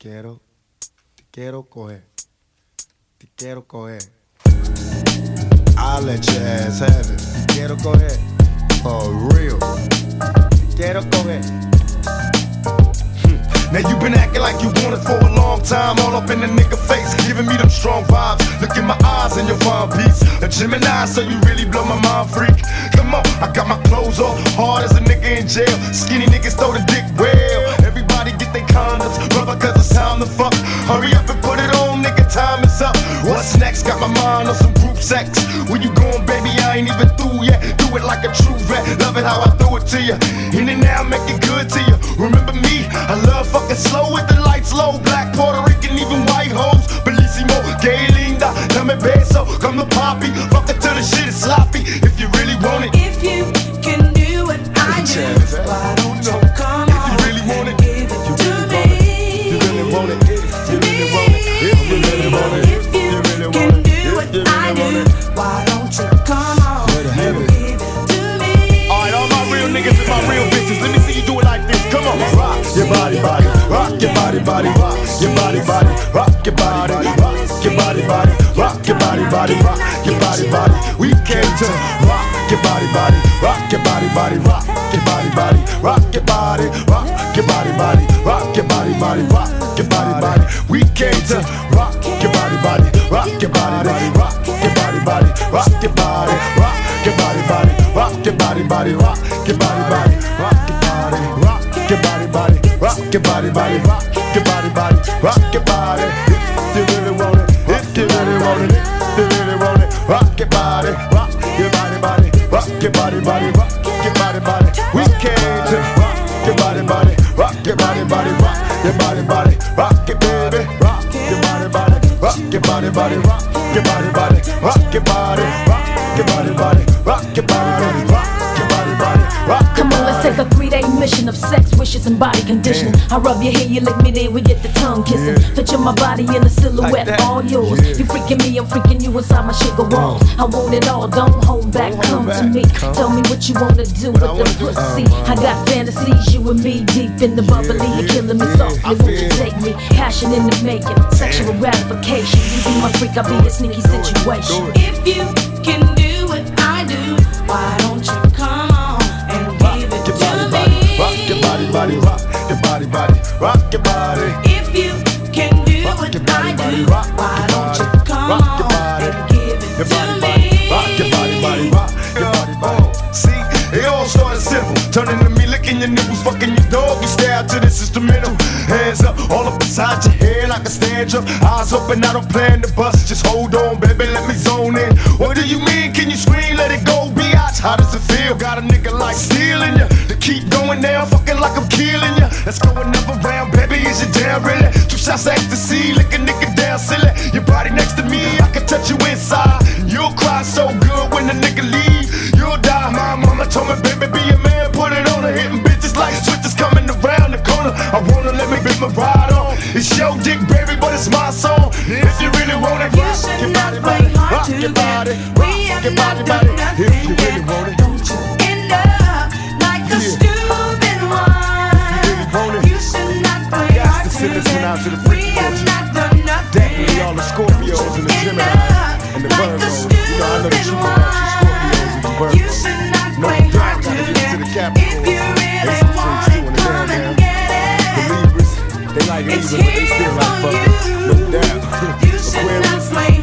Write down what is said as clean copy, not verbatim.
quiero coger. Te quiero coger. I'll let your ass have it. Te quiero coger. For real. Te quiero coger. Now you been acting like you want it for a long time, all up in the nigga face, giving me them strong vibes. Look in my eyes and you'll find peace. A Gemini, so you really blow my mind, freak. Come on, I got my clothes off, hard as a nigga in jail. Skinny niggas throw the dick well. Everybody get their condoms, brother, cause it's time to fuck. Hurry up and put it on, nigga, time is up. What's next? Got my mind on some group sex. Where you going, baby? I ain't even through yet. Do it like a true vet. Love it how I throw it to you. In and out, make it good to you. Remember me? I love fucking slow with the lights low. Black, Puerto Rican, even white hoes. Bellissimo, gay linda, dame beso. Come to poppy, fuck it till the shit is sloppy. If you really want it. If you can do what I do, why don't you come on? If you really want it. Give it to me. You really want it. If you really want it. If you really want it. If you can do what I do, why don't you come on? Give it to me. Alright, all my real niggas and my real bitches, let me see you do it like this. Come on, rock your body, body, rock your body, body, rock your body, body, rock your body, body, rock your body, body, rock your body, body, rock your body, body. We came to rock your body, body, rock your body, body, rock your body, body, rock your body, rock your body, body, rock your body, body, rock your body, body. We came to rock your body, body, rock your body, body, rock your body, body, rock your body, rock your body, body, rock your body, body, rock your body, body, rock your body, rock your body, body, rock your body, body, rock your body, body, rock your body. If you really want it, if you really want it, if you really want it, rock your body, rock your body, body, rock your body, body, rock your body, body. We came to rock your body, body, rock your body, body, rock your body, body, rock it, baby, rock your body, body, rock your body, body, rock your body, body, rock your body, rock your body, body, rock your body, rock your body, body, rock. Come on, let's take a 3-day mission of sex, wishes, and body conditioning. I rub your hair, you lick me, then we get the tongue kissing. Picture my body in a silhouette, Like that. all yours. You freaking me, I'm freaking you inside my sugar walls. I want it all, don't hold back, come to me. Tell me what you wanna do with the pussy. I got fantasies, you and me deep in the bubbly. You're killing me softly, won't you take me? Passion in the making, sexual gratification. You be my freak, I'll be a sneaky situation. If you can do what I do, why don't you come on and give it Your to body, body, me? rock your body, body, rock your body, body, rock your body. If you can do what your body, I body, do, rock why your don't you body, come rock your on body. and give it Your to body, me? body, rock your body, body, rock your body, body. See, it all started simple. Turning to me, licking your nipples, fucking your dog. You stare to this instrumental. Hands up, all up beside your head like a stand up. Eyes open, I don't plan to bust. Just hold on, baby, let me zone in. What do you mean? Can you scream? Let it go, biatch. How does it feel? Got a nigga like stealing ya. To keep going down, fucking like I'm killing ya. Let's go another round, baby. Is you down really? 2 shots of ecstasy, lick a nigga down silly. Your body next to me, I can touch you inside. You'll cry so good when the nigga leave. You'll die. My mama told me, baby, be a man, put it on her. Hitting bitches like switches coming around the corner. I wanna let me get my ride on. It's your dick, baby, but it's my song. If you really want it, You rock should your not body, play body, hard rock to your body, get. rock We have your not body, done body. If nothing you really yet. want it, Don't you end up like a Yeah. stupid one. really want it, You should not play got hard to to send this one out to the get. We freaky have bitches. not done nothing Definitely all the Scorpios and the End Geminis up and the like a Virgos. You know, I know that you stupid want you Scorpios and the one. You Virgos. should not No play doubt, hard to gotta get to the get. Capricorns. If you really They some want freaks it, too in the come damn and damn. get The it. Libras, they like It's Libras, but they still here like for fuckers. you. No doubt. You should not Aquarius, play